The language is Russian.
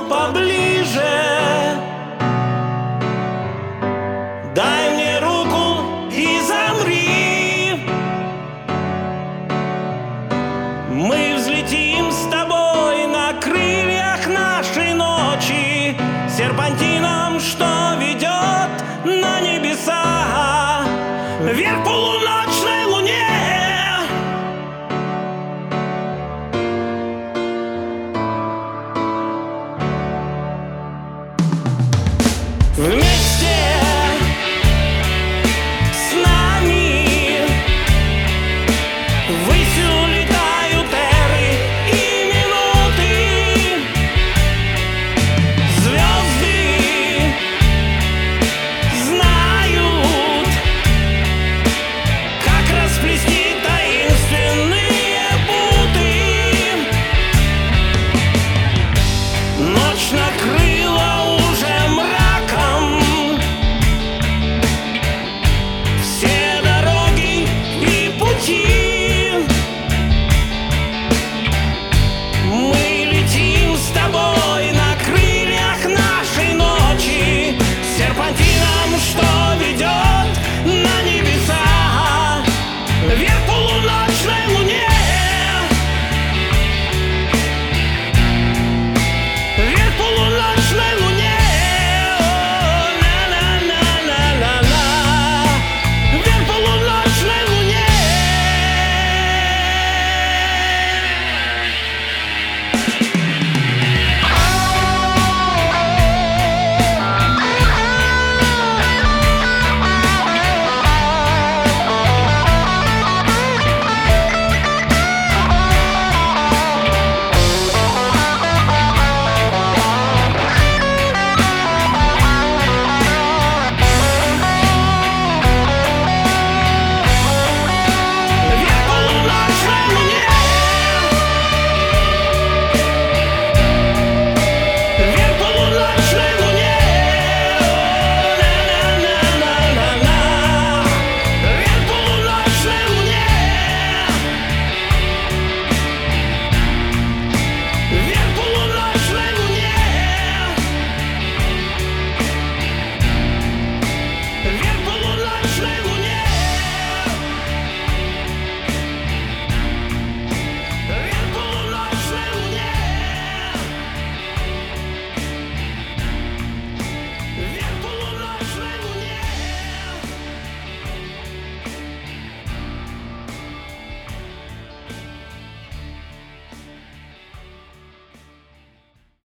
поближе. Дай мне руку и замри. Мы взлетим с тобой на крыльях нашей ночи, серпантином, что ведет на небеса, вверх полуночной луне. Вместе с нами ввысь улетают эры и минуты. Звезды знают, как расплести таинственные путы. Ночь накрыла